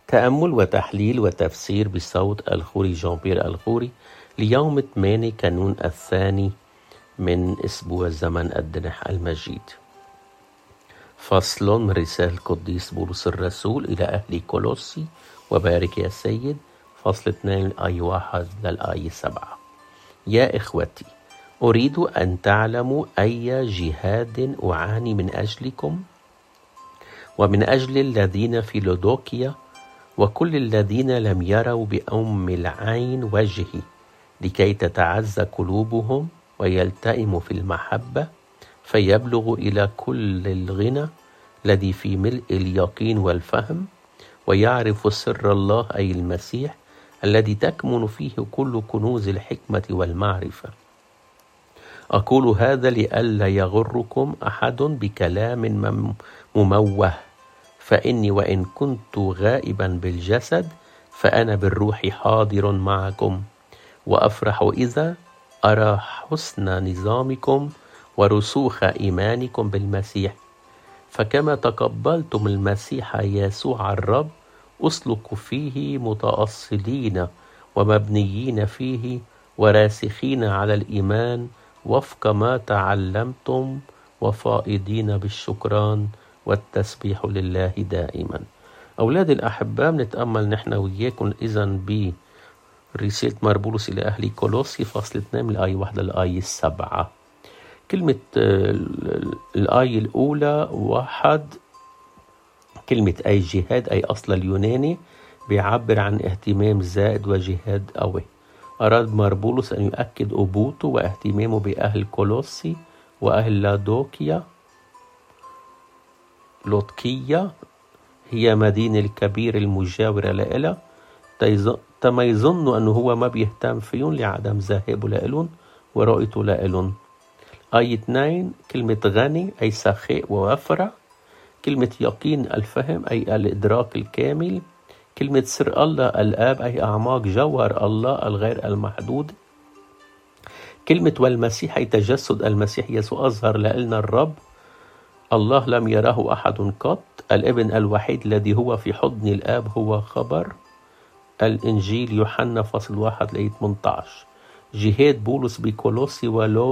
تأمل وتحليل وتفسير بصوت الخوري جان بيير الخوري ليوم 8 كانون الثاني من أسبوع زمن الدنح المجيد. فصل من رسالة القديس بولس الرسول إلى أهل كولوسي وبارك يا سيد. فصل 2 آية 1 للآية 7. يا إخوتي، أريد أن تعلموا أي جهاد أعاني من أجلكم ومن أجل الذين في لودوكيا وكل الذين لم يروا بأم العين وجهي، لكي تتعزى قلوبهم ويلتئموا في المحبة، فيبلغوا إلى كل الغنى الذي في ملء اليقين والفهم، ويعرفوا سر الله أي المسيح الذي تكمن فيه كل كنوز الحكمة والمعرفة. أقول هذا لئلا يغركم أحد بكلام مموه، فإني وإن كنت غائبا بالجسد فأنا بالروح حاضر معكم، وأفرح إذا أرى حسن نظامكم ورسوخ إيمانكم بالمسيح. فكما تقبلتم المسيح يسوع الرب أسلكوا فيه متأصلين ومبنيين فيه وراسخين على الإيمان وفق ما تعلمتم، وفائضين بالشكران والتسبيح لله دائما. أولاد الأحباء، نتأمل نحن وياكم إذن برسالة بولس إلى أهل كولوسي فصل 2 من الآية 1 للآية 7. كلمة الآية الأولى 1، كلمة أي جهاد أي أصل اليوناني بيعبر عن اهتمام زائد وجهاد قوي. أراد بولس أن يؤكد أبوته واهتمامه بأهل كولوسي وأهل لودوكيا. لودكية هي مدينة الكبيرة المجاورة لإلها، تما يظنوا أنه هو ما بيهتم فيهم لعدم ذهابه لإلهم ورؤيته لإلهم. آية 2 كلمة غني أي سخاء ووفرة. كلمة يقين الفهم أي الإدراك الكامل. كلمة سر الله الآب أي أعماق جوهر الله الغير المحدود. كلمة والمسيح أي تجسد المسيح يسوع أظهر لنا الرب الله لم يره أحد قط، الابن الوحيد الذي هو في حضن الآب هو خبر. الإنجيل يوحنا فصل 1 لآية 18. جهاد بولس بكولوسي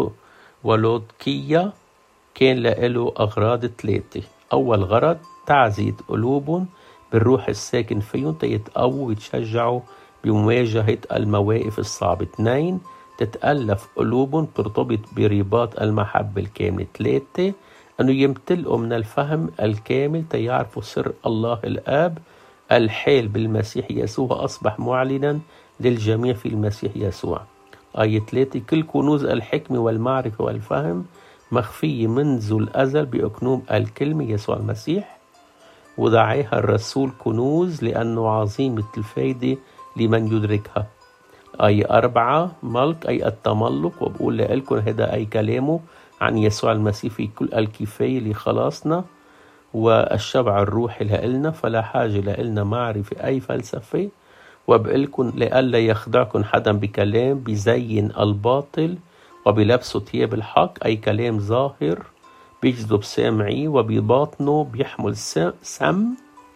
ولودكية كان له أغراض 3. أول غرض تعزية قلوبهم بالروح الساكن فيهم تيتقووا ويتشجعوا بمواجهة المواقف الصعبة. 2 تتألف قلوبهم ترتبط برباط المحبة الكاملة. 3 أنه يمتلئوا من الفهم الكامل تيعرفوا سر الله الآب الحال بالمسيح يسوع أصبح معلنا للجميع في المسيح يسوع. آية 3 كل كنوز الحكمة والمعرفة والفهم مخفية منذ الأزل بأكنوم الكلمة يسوع المسيح، ودعاها الرسول كنوز لأنه عظيمة الفايدة لمن يدركها. آية 4 ملك أي التملك، وبقول لكم هذا أي كلامه عن يسوع المسيح في كل الكفاية لخلاصنا والشبع الروحي لإلنا، فلا حاجة لإلنا معرفة أي فلسفة. وبقلكم لئلا يخدعكم حدا بكلام بزين الباطل وبلبسه ثياب الحق أي كلام ظاهر بيجذب سامعيه وبباطنه بيحمل سم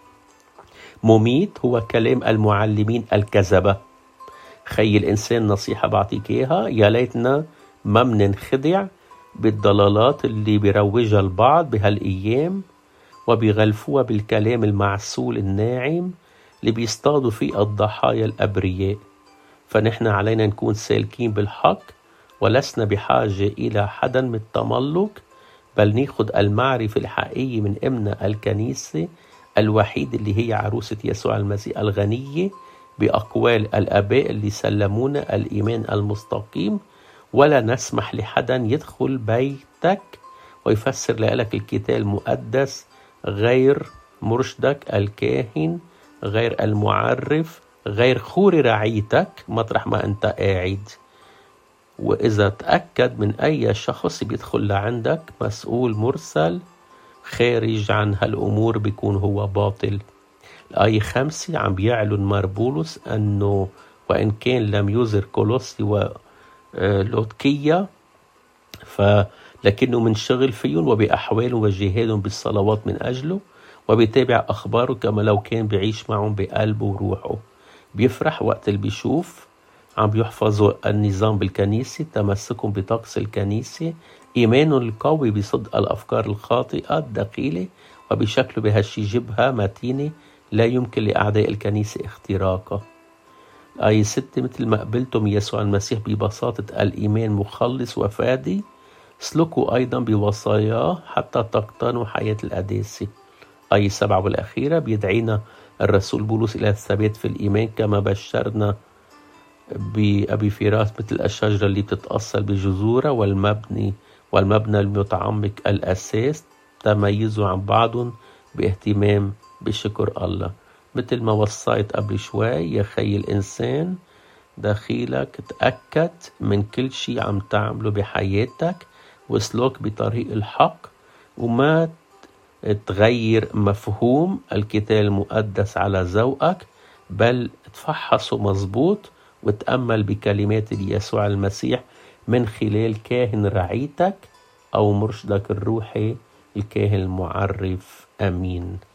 مميت، هو كلام المعلمين الكذبة. خي الإنسان نصيحة بعطيك إياها، يا ليتنا ما مننخدع بالضلالات اللي بيروجها البعض بهالأيام وبيغلفوها بالكلام المعسول الناعم اللي بيصطادوا فيه الضحايا الأبرياء. فنحن علينا نكون سالكين بالحق ولسنا بحاجة إلى حدا من التملك، بل ناخد المعرفة الحقيقية من أمنا الكنيسة الوحيد اللي هي عروسة يسوع المسيح الغنية بأقوال الآباء اللي سلمونا الإيمان المستقيم. ولا نسمح لحدا يدخل بيتك ويفسر لك الكتاب المقدس غير مرشدك الكاهن، غير المعرف، غير خوري رعيتك مطرح ما أنت قاعد. وإذا تأكد من أي شخص بيدخل لعندك مسؤول مرسل خارج عن هالأمور بيكون هو باطل. الآية 5 عم بيعلن بولس أنه وإن كان لم يزر كولوسي ولودكية لكنه منشغل فيهم وبأحوالهم وجهادهم بالصلوات من أجله، وبيتابع أخباره كما لو كان بيعيش معهم بقلبه وروحه. بيفرح وقت اللي بيشوف عم بيحفظوا النظام بالكنيسة، تمسكهم بطقس الكنيسة، إيمانهم القوي بصدق الأفكار الخاطئة الدخيلة، وبشكله بهالشي جبهة متينة لا يمكن لأعداء الكنيسة اختراقها. آية 6: مثل ما قبلتم يسوع المسيح ببساطة الإيمان مخلص وفادي، اسلكوا أيضا بوصاياه حتى تقتنوا حياة القداسة. آية 7 والأخيرة: بيدعينا الرسول بولس إلى الثبات في الإيمان كما بشرنا بأبي فراس مثل الشجرة اللي بتتأصل بجذورها والمبنى المتعمق الأساس تميزوا عن بعضهم باهتمام بشكر الله. مثل ما وصيت قبل شوي يا خي الإنسان داخلك، تأكد من كل شي عم تعمله بحياتك واسلك بطريق الحق، وما تغير مفهوم الكتاب المقدس على ذوقك، بل تفحصه مظبوط وتأمل بكلمات يسوع المسيح من خلال كاهن رعيتك أو مرشدك الروحي الكاهن المعرف. آمين.